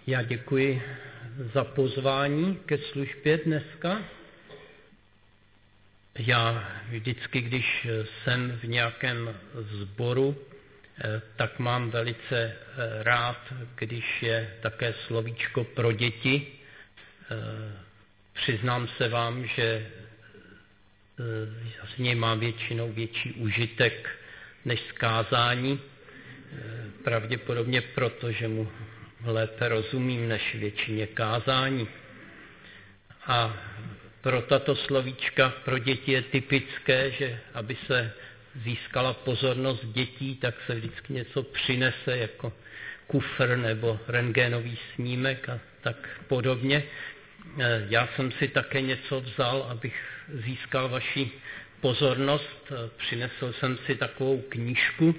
Já děkuji za pozvání ke službě dneska. Já vždycky, když jsem v nějakém sboru, tak mám velice rád, když je také slovíčko pro děti. Přiznám se vám, že z něj mám většinou větší užitek než z kázání. Pravděpodobně proto, že mu lépe rozumím než většině kázání. A pro tato slovíčka pro děti je typické, že aby se získala pozornost dětí, tak se vždycky něco přinese jako kufr nebo rentgenový snímek a tak podobně. Já jsem si také něco vzal, abych získal vaši pozornost. Přinesl jsem si takovou knížku.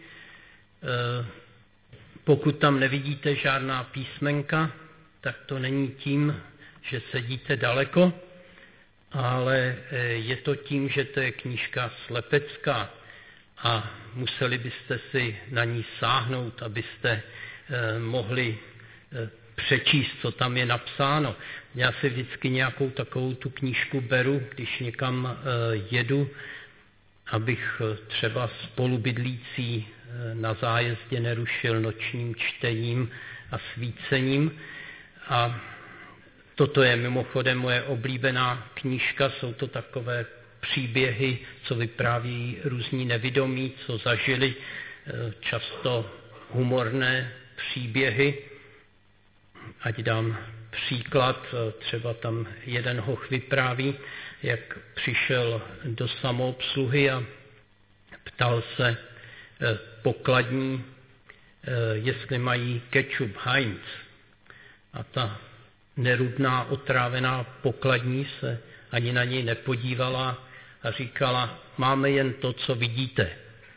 Pokud tam nevidíte žádná písmenka, tak to není tím, že sedíte daleko, ale je to tím, že to je knížka slepecká a museli byste si na ní sáhnout, abyste mohli přečíst, co tam je napsáno. Já si vždycky nějakou takovou tu knížku beru, když někam jedu, abych třeba spolubydlící na zájezdě nerušil nočním čtením a svícením. A toto je mimochodem moje oblíbená knížka, jsou to takové příběhy, co vypráví různí nevidomí, co zažili, často humorné příběhy. Ať dám příklad, třeba tam jeden hoch vypráví, jak přišel do samoobsluhy a ptal se pokladní, jestli mají ketchup Heinz. A ta nerudná, otrávená pokladní se ani na něj nepodívala a říkala, máme jen to, co vidíte.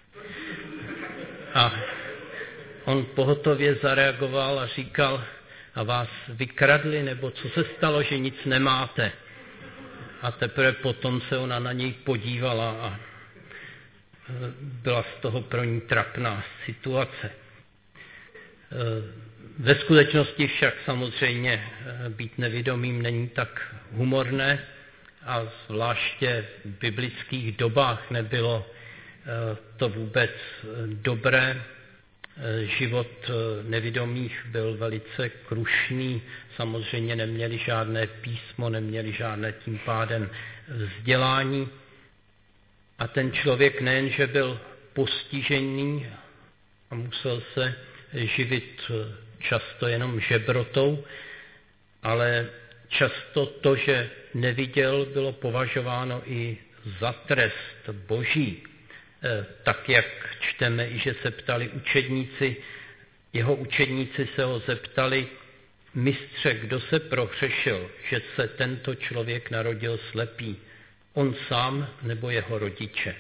A on pohotově zareagoval a říkal, a vás vykradli, nebo co se stalo, že nic nemáte? A teprve potom se ona na něj podívala a byla z toho pro ní trapná situace. Ve skutečnosti však samozřejmě být nevidomým není tak humorné a zvláště v biblických dobách nebylo to vůbec dobré. Život nevidomých byl velice krušný, samozřejmě neměli žádné písmo, neměli žádné tím pádem vzdělání. A ten člověk nejenže byl postižený a musel se živit často jenom žebrotou, ale často to, že neviděl, bylo považováno i za trest boží. Tak, jak čteme, i že se ptali učedníci, jeho učedníci se ho zeptali, mistře, kdo se prohřešil, že se tento člověk narodil slepý, on sám nebo jeho rodiče.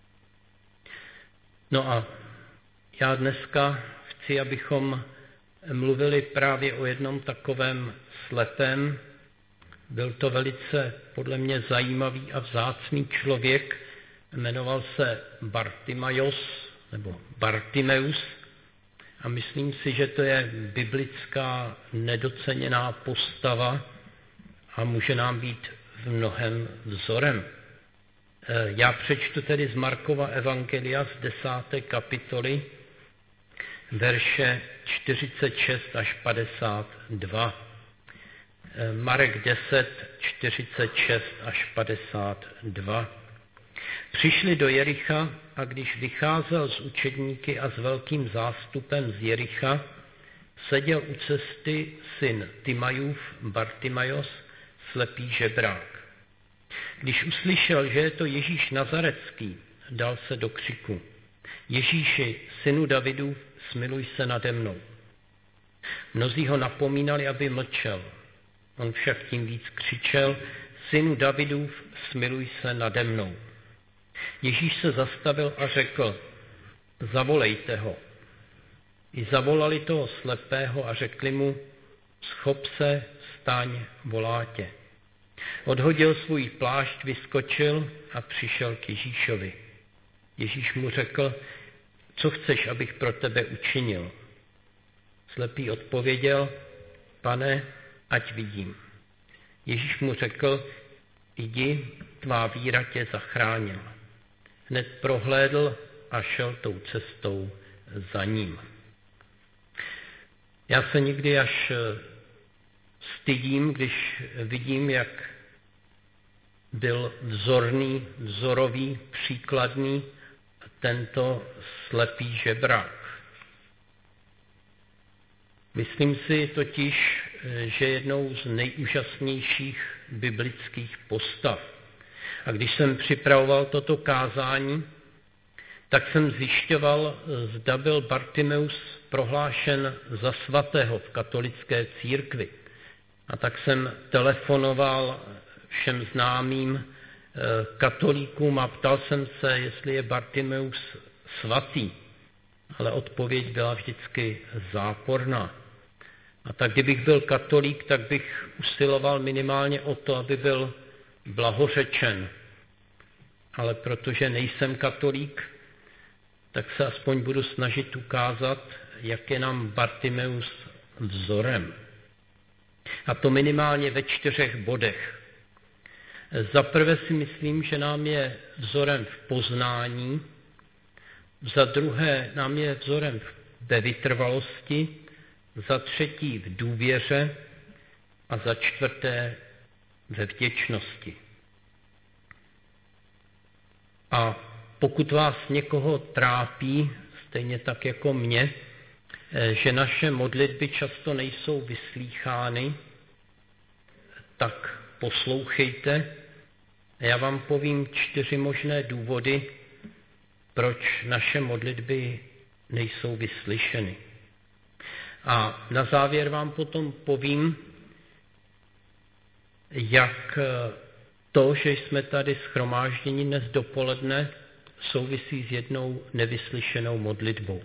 No a já dneska chci, abychom mluvili právě o jednom takovém slepém. Byl to velice podle mě zajímavý a vzácný člověk, jmenoval se Bartimaios nebo Bartimeus a myslím si, že to je biblická nedoceněná postava a může nám být v mnohem vzorem. Já přečtu tedy z Markova evangelia z 10. kapitoly verše 46 až 52. Marek 10, 46 až 52. Přišli do Jericha a když vycházel s učedníky a s velkým zástupem z Jericha, seděl u cesty syn Timajův, Bartimaios, slepý žebrák. Když uslyšel, že je to Ježíš Nazarecký, dal se do křiku. Ježíši, synu Davidův, smiluj se nade mnou. Mnozí ho napomínali, aby mlčel. On však tím víc křičel, synu Davidův, smiluj se nade mnou. Ježíš se zastavil a řekl, zavolejte ho. I zavolali toho slepého a řekli mu, schop se, staň, volá tě. Odhodil svůj plášť, vyskočil a přišel k Ježíšovi. Ježíš mu řekl, co chceš, abych pro tebe učinil? Slepý odpověděl, Pane, ať vidím. Ježíš mu řekl, jdi, tvá víra tě zachránila. Hned prohlédl a šel tou cestou za ním. Já se někdy až stydím, když vidím, jak byl vzorový, příkladný tento slepý žebrák. Myslím si totiž, že jednou z nejúžasnějších biblických postav. A když jsem připravoval toto kázání, tak jsem zjišťoval, zda byl Bartimeus prohlášen za svatého v katolické církvi. A tak jsem telefonoval všem známým katolíkům a ptal jsem se, jestli je Bartimeus svatý. Ale odpověď byla vždycky záporná. A tak kdybych byl katolík, tak bych usiloval minimálně o to, aby byl blahořečen. Ale protože nejsem katolík, tak se aspoň budu snažit ukázat, jak je nám Bartimeus vzorem. A to minimálně ve 4 bodech. Za prvé si myslím, že nám je vzorem v poznání, za druhé nám je vzorem ve vytrvalosti, za třetí v důvěře a za čtvrté ve vděčnosti. A pokud vás někoho trápí, stejně tak jako mě, že naše modlitby často nejsou vyslýchány, tak poslouchejte. Já vám povím 4 možné důvody, proč naše modlitby nejsou vyslyšeny. A na závěr vám potom povím, jak to, že jsme tady shromážděni dnes dopoledne, souvisí s jednou nevyslyšenou modlitbou.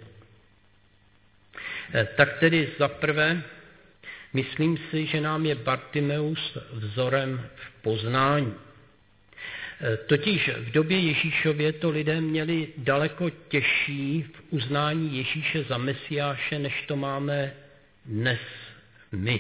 Tak tedy za prvé, myslím si, že nám je Bartimeus vzorem v poznání. Totiž v době Ježíšově to lidé měli daleko těžší v uznání Ježíše za Mesiáše, než to máme dnes my.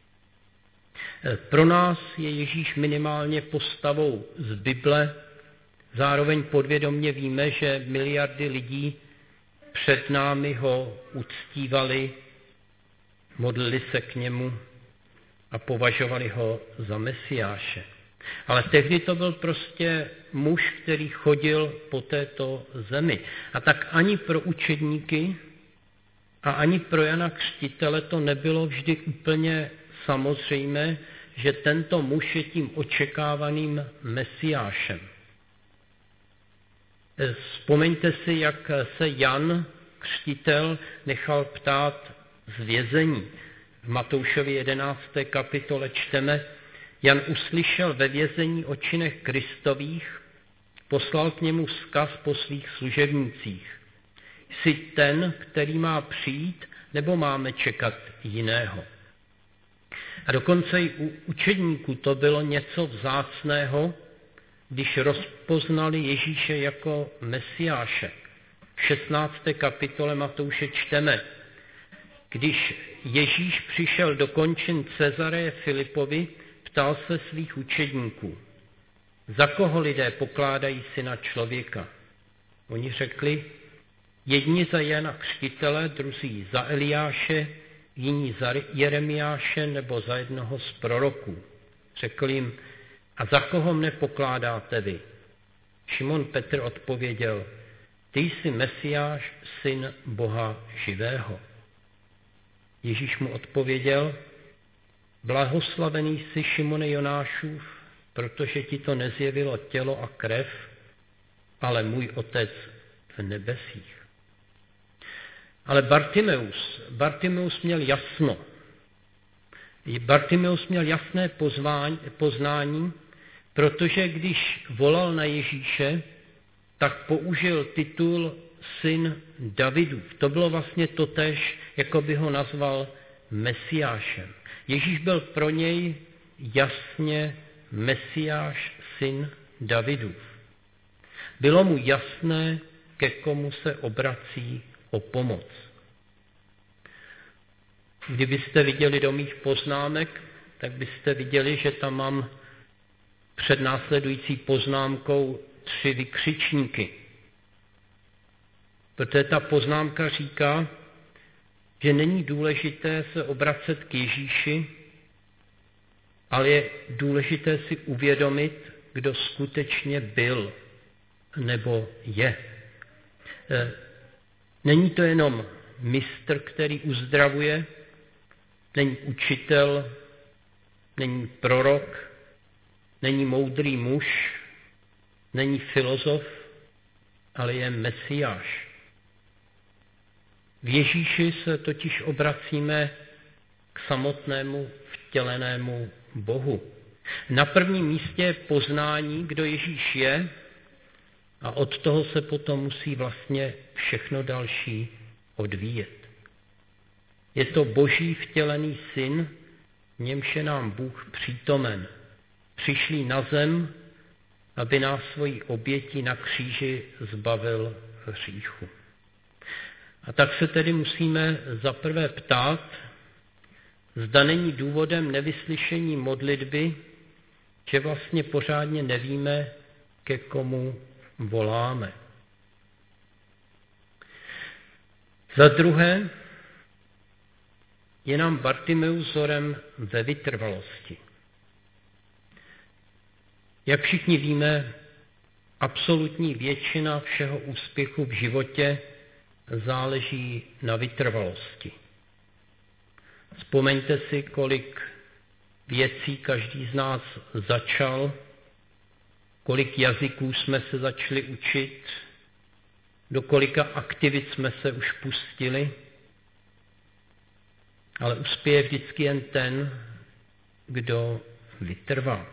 Pro nás je Ježíš minimálně postavou z Bible, zároveň podvědomě víme, že miliardy lidí před námi ho uctívali, modlili se k němu a považovali ho za Mesiáše. Ale tehdy to byl prostě muž, který chodil po této zemi. A tak ani pro učedníky a ani pro Jana Křtitele to nebylo vždy úplně samozřejmé, že tento muž je tím očekávaným Mesiášem. Vzpomeňte si, jak se Jan Křtitel nechal ptát z vězení. V Matoušově 11. kapitole čteme: Jan uslyšel ve vězení o činech Kristových, poslal k němu vzkaz po svých služebnících. Jsi ten, který má přijít, nebo máme čekat jiného? A dokonce i u učedníků to bylo něco vzácného, když rozpoznali Ježíše jako Mesiáše. V 16. kapitole Matouše čteme: Když Ježíš přišel do končin Cezareje Filipovi, ptal se svých učedníků: Za koho lidé pokládají syna člověka? Oni řekli: Jedni za Jana Křtitele, druzí za Eliáše, jiní za Jeremiáše nebo za jednoho z proroků. Řekl jim: A za koho mne pokládáte vy? Šimon Petr odpověděl: Ty jsi Mesiáš, syn Boha živého. Ježíš mu odpověděl: Blahoslavený jsi, Šimone Jonášův, protože ti to nezjevilo tělo a krev, ale můj Otec v nebesích. Ale Bartimeus měl jasno. Bartimeus měl jasné poznání, protože když volal na Ježíše, tak použil titul syn Davidův. To bylo vlastně totéž, jako by ho nazval Mesiášem. Ježíš byl pro něj jasně Mesiáš, syn Davidův. Bylo mu jasné, ke komu se obrací o pomoc. Kdybyste viděli do mých poznámek, tak byste viděli, že tam mám před následující poznámkou 3 vykřičníky. Protože ta poznámka říká, že není důležité se obracet k Ježíši, ale je důležité si uvědomit, kdo skutečně byl nebo je. Není to jenom mistr, který uzdravuje, není učitel, není prorok, není moudrý muž, není filozof, ale je Mesiáš. V Ježíši se totiž obracíme k samotnému vtělenému Bohu. Na prvním místě je poznání, kdo Ježíš je, a od toho se potom musí vlastně všechno další odvíjet. Je to Boží vtělený syn, v němž je nám Bůh přítomen. Přišlý na zem, aby nás svojí obětí na kříži zbavil hříchu. A tak se tedy musíme zaprvé ptát, zda není důvodem nevyslyšení modlitby, že vlastně pořádně nevíme, ke komu voláme. Za druhé, je nám Bartimeus vzorem ve vytrvalosti. Jak všichni víme, absolutní většina všeho úspěchu v životě záleží na vytrvalosti. Vzpomeňte si, kolik věcí každý z nás začal, kolik jazyků jsme se začali učit, do kolika aktivit jsme se už pustili, ale uspěje vždycky jen ten, kdo vytrvá.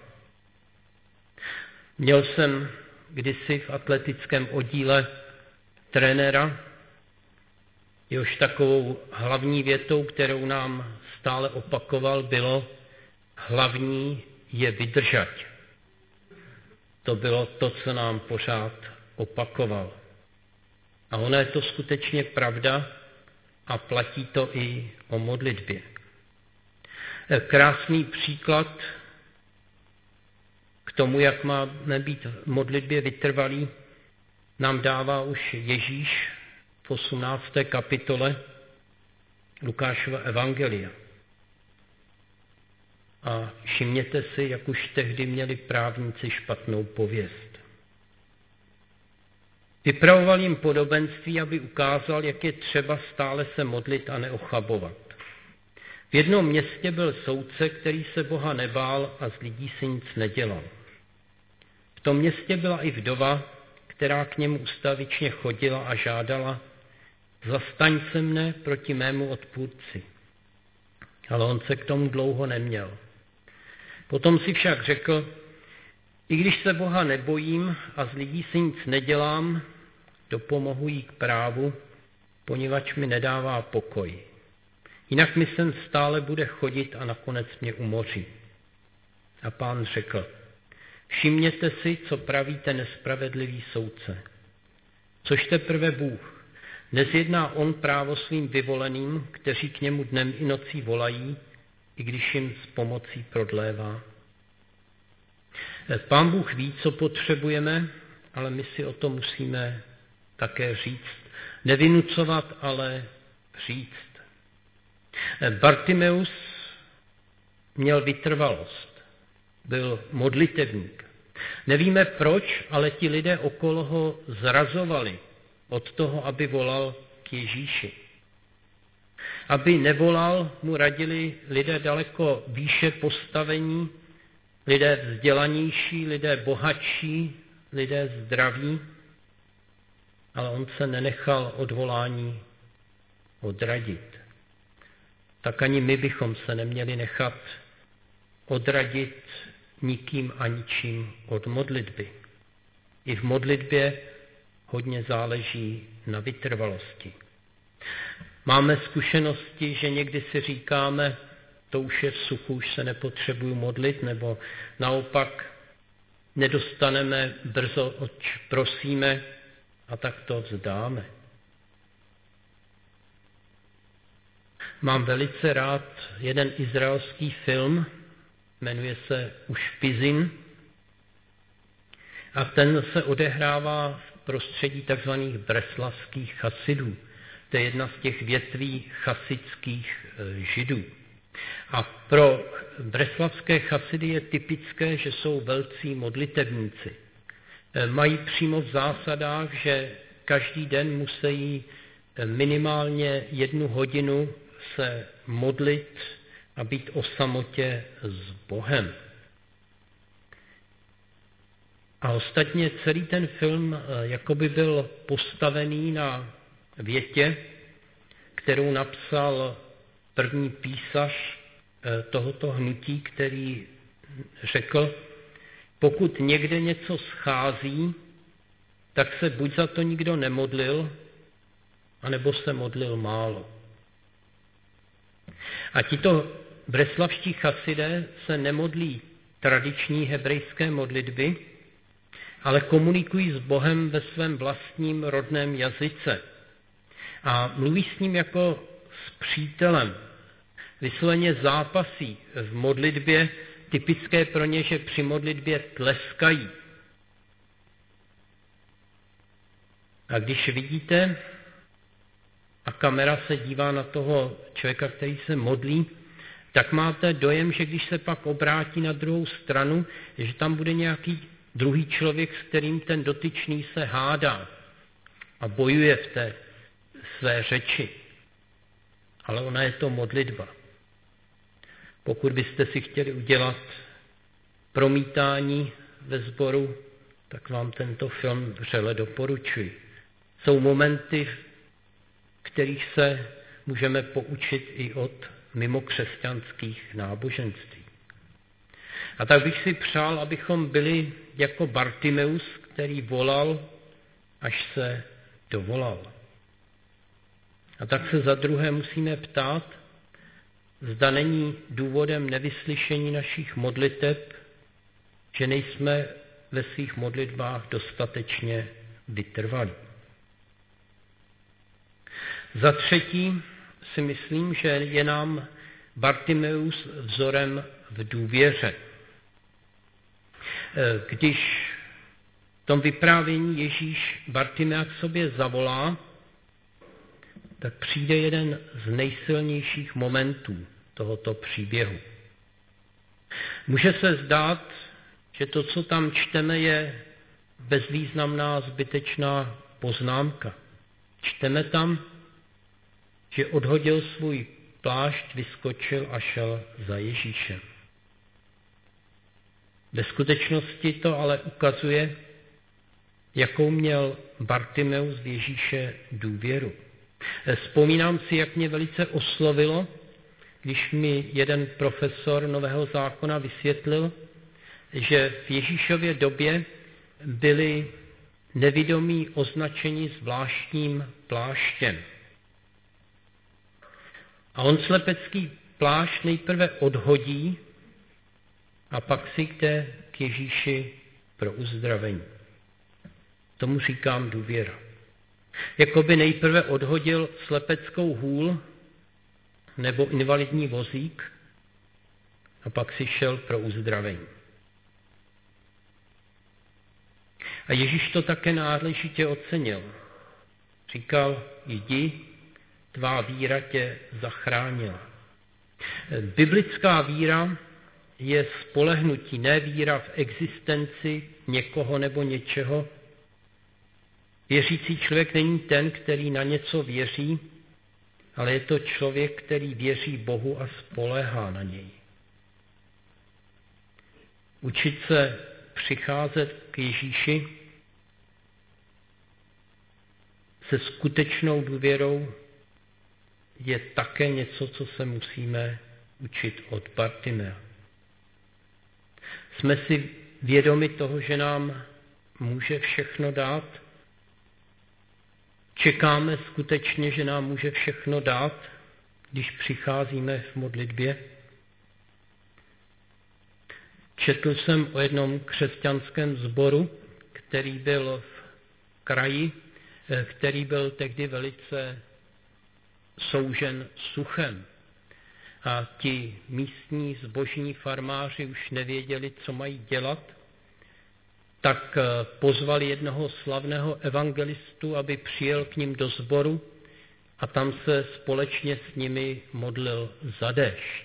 Měl jsem kdysi v atletickém oddíle trenéra, jehož takovou hlavní větou, kterou nám stále opakoval, bylo: hlavní je vydržet. To bylo to, co nám pořád opakoval. A ono je to skutečně pravda a platí to i o modlitbě. Krásný příklad k tomu, jak máme být v modlitbě vytrvalí, nám dává už Ježíš v 18. kapitole Lukášova evangelia. A všimněte si, jak už tehdy měli právníci špatnou pověst. Vypravoval jim podobenství, aby ukázal, jak je třeba stále se modlit a neochabovat. V jednom městě byl soudce, který se Boha nebál a z lidí si nic nedělal. V tom městě byla i vdova, která k němu ustavičně chodila a žádala: zastaň se mne proti mému odpůrci. Ale on se k tomu dlouho neměl. Potom si však řekl: i když se Boha nebojím a z lidí si nic nedělám, dopomohu jí k právu, poněvadž mi nedává pokoj. Jinak mi sem stále bude chodit a nakonec mě umoří. A Pán řekl: všimněte si, co praví ten nespravedlivý soudce. Což teprve Bůh, nezjedná on právo svým vyvoleným, kteří k němu dnem i nocí volají, i když jim s pomocí prodlévá. Pán Bůh ví, co potřebujeme, ale my si o to musíme také říct. Nevynucovat, ale říct. Bartimeus měl vytrvalost, byl modlitevník. Nevíme proč, ale ti lidé okolo ho zrazovali od toho, aby volal k Ježíši. Aby nevolal, mu radili lidé daleko výše postavení, lidé vzdělanější, lidé bohatší, lidé zdraví, ale on se nenechal od volání odradit. Tak ani my bychom se neměli nechat odradit nikým a ničím od modlitby. I v modlitbě hodně záleží na vytrvalosti. Máme zkušenosti, že někdy si říkáme, to už je v suchu, už se nepotřebuju modlit, nebo naopak nedostaneme brzo, oč prosíme, a tak to vzdáme. Mám velice rád jeden izraelský film, jmenuje se Ušpizin, a ten se odehrává v prostředí tzv. Breslavských chasidů. To je jedna z těch větví chasických židů. A pro breslavské chasidy je typické, že jsou velcí modlitevníci. Mají přímo v zásadách, že každý den musí minimálně 1 hodinu se modlit a být o samotě s Bohem. A ostatně celý ten film jakoby byl postavený na větě, kterou napsal první písař tohoto hnutí, který řekl: pokud někde něco schází, tak se buď za to nikdo nemodlil, anebo se modlil málo. A tito breslavští chasidé se nemodlí tradiční hebrejské modlitby, ale komunikují s Bohem ve svém vlastním rodném jazyce. A mluví s ním jako s přítelem. Vysloveně zápasí v modlitbě, typické pro ně, že při modlitbě tleskají. A když vidíte, a kamera se dívá na toho člověka, který se modlí, tak máte dojem, že když se pak obrátí na druhou stranu, že tam bude nějaký druhý člověk, s kterým ten dotyčný se hádá a bojuje v té své řeči. Ale ona je to modlitba. Pokud byste si chtěli udělat promítání ve sboru, tak vám tento film vřele doporučuji. Jsou momenty, v kterých se můžeme poučit i od mimokřesťanských náboženství. A tak bych si přál, abychom byli jako Bartimeus, který volal, až se dovolal. A tak se za druhé musíme ptát, zda není důvodem nevyslyšení našich modliteb, že nejsme ve svých modlitbách dostatečně vytrvalí. Za třetí si myslím, že je nám Bartimeus vzorem v důvěře. Když v tom vyprávění Ježíš Bartimea k sobě zavolá, tak přijde jeden z nejsilnějších momentů tohoto příběhu. Může se zdát, že to, co tam čteme, je bezvýznamná zbytečná poznámka. Čteme tam, že odhodil svůj plášť, vyskočil a šel za Ježíšem. Ve skutečnosti to ale ukazuje, jakou měl Bartimeus v Ježíše důvěru. Vzpomínám si, jak mě velice oslovilo, když mi jeden profesor Nového zákona vysvětlil, že v Ježíšově době byli nevidomí označeni zvláštním pláštěm. A on slepecký plášť nejprve odhodí a pak si jde k Ježíši pro uzdravení. Tomu říkám důvěra. Jakoby nejprve odhodil slepeckou hůl nebo invalidní vozík a pak si šel pro uzdravení. A Ježíš to také náležitě ocenil. Říkal, jdi, tvá víra tě zachránila. Biblická víra je spolehnutí, ne víra v existenci někoho nebo něčeho. Věřící člověk není ten, který na něco věří, ale je to člověk, který věří Bohu a spoléhá na něj. Učit se přicházet k Ježíši se skutečnou důvěrou je také něco, co se musíme učit od Bartimea. Jsme si vědomi toho, že nám může všechno dát. Čekáme skutečně, že nám může všechno dát, když přicházíme v modlitbě. Četl jsem o jednom křesťanském sboru, který byl v kraji, který byl tehdy velice soužen suchem. a ti místní zbožní farmáři už nevěděli, co mají dělat, tak pozvali jednoho slavného evangelistu, aby přijel k nim do sboru a tam se společně s nimi modlil za déšť.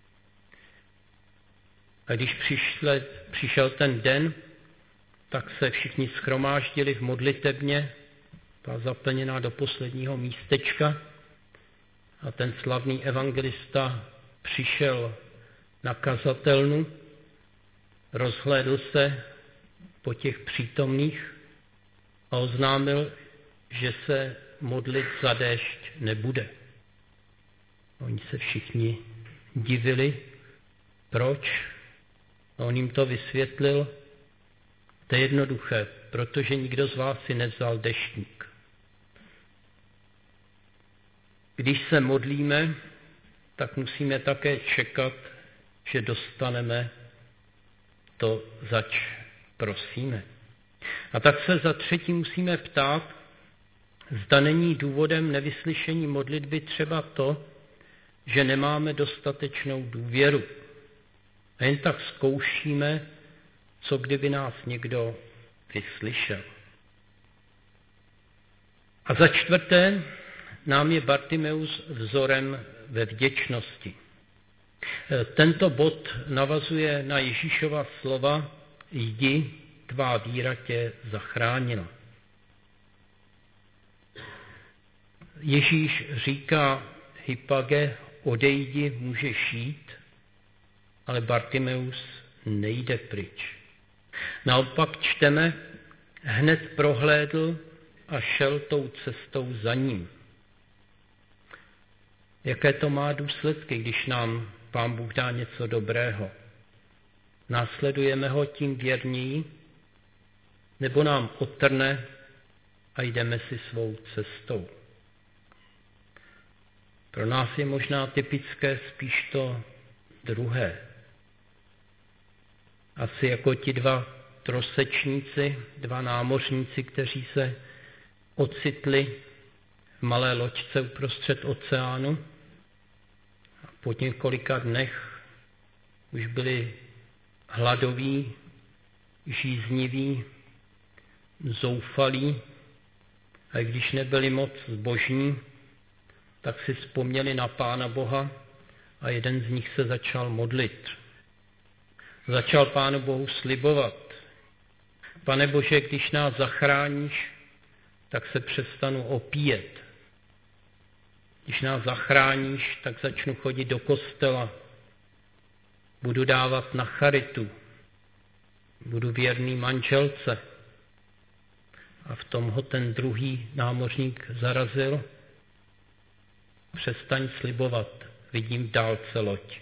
A když přišel ten den, tak se všichni shromáždili v modlitebně, byla zaplněná do posledního místečka a ten slavný evangelista přišel na kazatelnu, rozhlédl se po těch přítomných a oznámil, že se modlit za déšť nebude. Oni se všichni divili, proč? A on jim to vysvětlil. To je jednoduché, protože nikdo z vás si nevzal deštník. Když se modlíme, tak musíme také čekat, že dostaneme to, zač prosíme. A tak se za třetí musíme ptát, zda není důvodem nevyslyšení modlitby třeba to, že nemáme dostatečnou důvěru. A jen tak zkoušíme, co kdyby nás někdo vyslyšel. A za čtvrté, nám je Bartimeus vzorem ve vděčnosti. Tento bod navazuje na Ježíšova slova: jdi, tvá víra tě zachránila. Ježíš říká Hypage, odejdi, můžeš jít, ale Bartimeus nejde pryč. Naopak čteme, hned prohlédl a šel tou cestou za ním. Jaké to má důsledky, když nám Pán Bůh dá něco dobrého? Následujeme ho tím věrněji, nebo nám otrne a jdeme si svou cestou? Pro nás je možná typické spíš to druhé. Asi jako ti dva trosečníci, dva námořníci, kteří se ocitli v malé loďce uprostřed oceánu a po několika dnech už byli hladoví, žízniví, zoufalí, a když nebyli moc zbožní, tak si vzpomněli na Pána Boha a jeden z nich se začal modlit. Začal Pánu Bohu slibovat: Pane Bože, když nás zachráníš, tak se přestanu opíjet. Když nás zachráníš, tak začnu chodit do kostela. Budu dávat na charitu. Budu věrný manželce. A v tom ho ten druhý námořník zarazil: přestaň slibovat, vidím v dálce loď.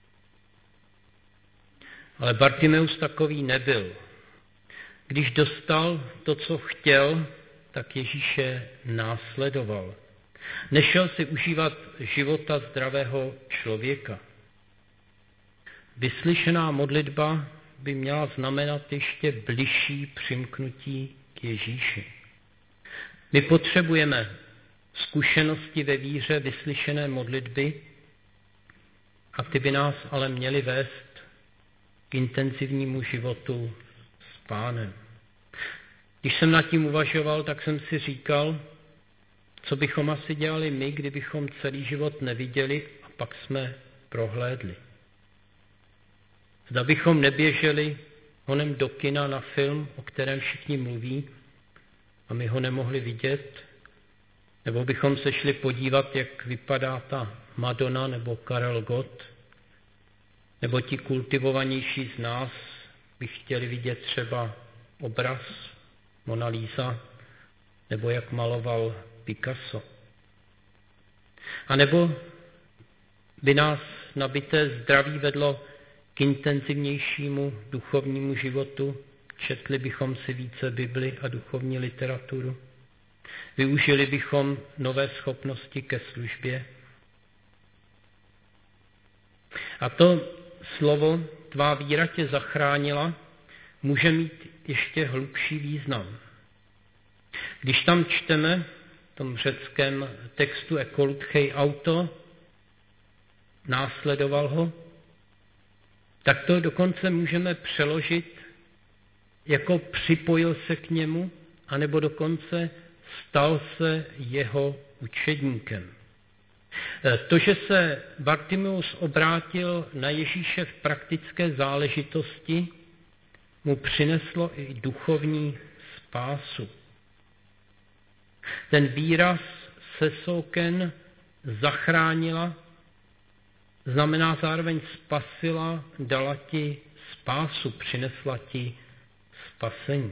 Ale Bartimeus takový nebyl. Když dostal to, co chtěl, tak Ježíše následoval. Nešel si užívat života zdravého člověka. Vyslyšená modlitba by měla znamenat ještě bližší přimknutí k Ježíši. My potřebujeme zkušenosti ve víře vyslyšené modlitby a ty by nás ale měly vést k intenzivnímu životu s Pánem. Když jsem nad tím uvažoval, tak jsem si říkal, co bychom asi dělali my, kdybychom celý život neviděli a pak jsme prohlédli. Zda bychom neběželi honem do kina na film, o kterém všichni mluví, a my ho nemohli vidět, nebo bychom se šli podívat, jak vypadá ta Madonna nebo Karel Gott, nebo ti kultivovanější z nás by chtěli vidět třeba obraz Mona Lisa, nebo jak maloval Picasso. A nebo by nás nabité zdraví vedlo k intenzivnějšímu duchovnímu životu, četli bychom si více Bibli a duchovní literaturu, využili bychom nové schopnosti ke službě. A to slovo tvá víra tě zachránila může mít ještě hlubší význam. Když tam čteme v tom řeckém textu ekolutchej auto, následoval ho, tak to dokonce můžeme přeložit jako připojil se k němu, anebo dokonce stal se jeho učedníkem. To, že se Bartimeus obrátil na Ježíše v praktické záležitosti, mu přineslo i duchovní spásu. Ten výraz sesoken zachránila, znamená zároveň spasila, dala ti spásu, přinesla ti spasení.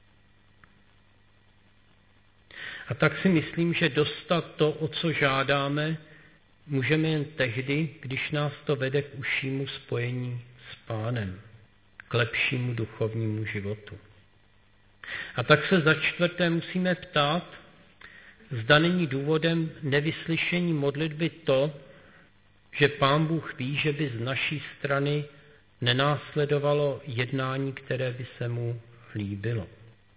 A tak si myslím, že dostat to, o co žádáme, můžeme jen tehdy, když nás to vede k užšímu spojení s Pánem, k lepšímu duchovnímu životu. A tak se za čtvrté musíme ptát, zda není důvodem nevyslyšení modlitby to, že Pán Bůh ví, že by z naší strany nenásledovalo jednání, které by se mu líbilo.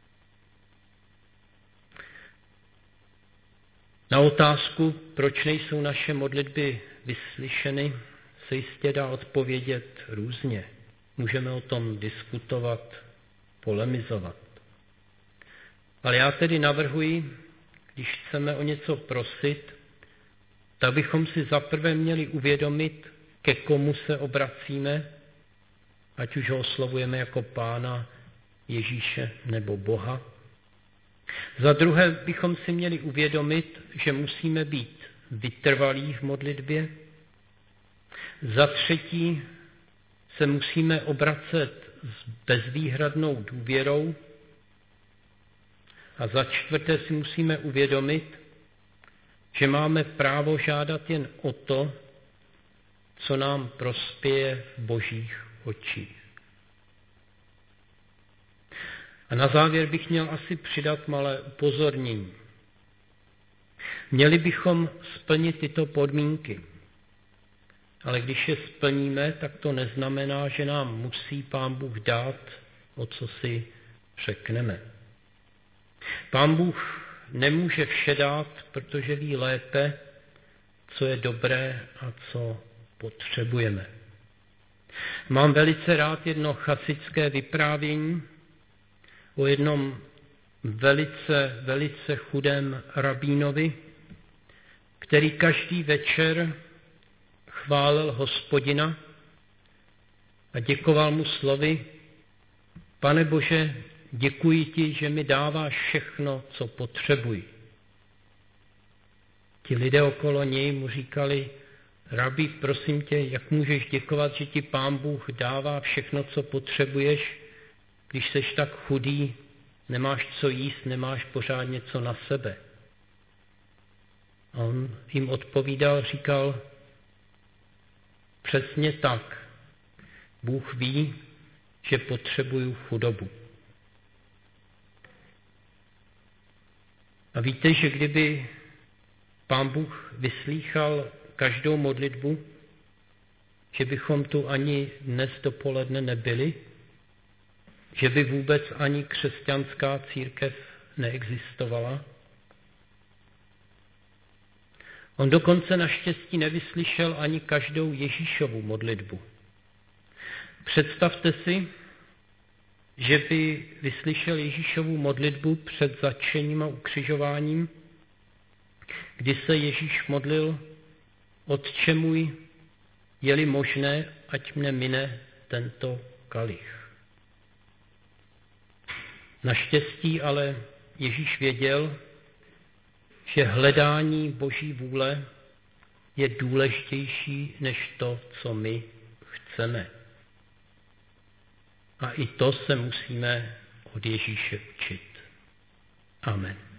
Na otázku, proč nejsou naše modlitby vyslyšeny, se jistě dá odpovědět různě. Můžeme o tom diskutovat, polemizovat. Ale já tedy navrhuji, když chceme o něco prosit, tak bychom si zaprvé měli uvědomit, ke komu se obracíme, ať už ho oslovujeme jako Pána, Ježíše nebo Boha. Za druhé bychom si měli uvědomit, že musíme být vytrvalí v modlitbě. Za třetí se musíme obracet s bezvýhradnou důvěrou. A za čtvrté si musíme uvědomit, že máme právo žádat jen o to, co nám prospěje v Božích očích. A na závěr bych měl asi přidat malé upozornění. Měli bychom splnit tyto podmínky, ale když je splníme, tak to neznamená, že nám musí Pán Bůh dát, o co si řekneme. Pán Bůh nemůže vše dát, protože ví lépe, co je dobré a co potřebujeme. Mám velice rád jedno chasické vyprávění o jednom velice chudém rabínovi, který každý večer chválil Hospodina a děkoval mu slovy: Pane Bože, děkuji ti, že mi dáváš všechno, co potřebuji. Ti lidé okolo něj mu říkali: Rabi, prosím tě, jak můžeš děkovat, že ti Pán Bůh dává všechno, co potřebuješ, když seš tak chudý, nemáš co jíst, nemáš pořád něco na sebe. A on jim odpovídal, říkal: Přesně tak. Bůh ví, že potřebuju chudobu. A víte, že kdyby Pán Bůh vyslýchal každou modlitbu, že bychom tu ani dnes dopoledne nebyli, že by vůbec ani křesťanská církev neexistovala. On dokonce naštěstí nevyslyšel ani každou Ježíšovu modlitbu. Představte si, že by vyslyšel Ježíšovu modlitbu před zatčením a ukřižováním, kdy se Ježíš modlil: Otče můj, je-li možné, ať mne mine tento kalich. Naštěstí ale Ježíš věděl, že hledání Boží vůle je důležitější než to, co my chceme. A i to se musíme od Ježíše učit. Amen.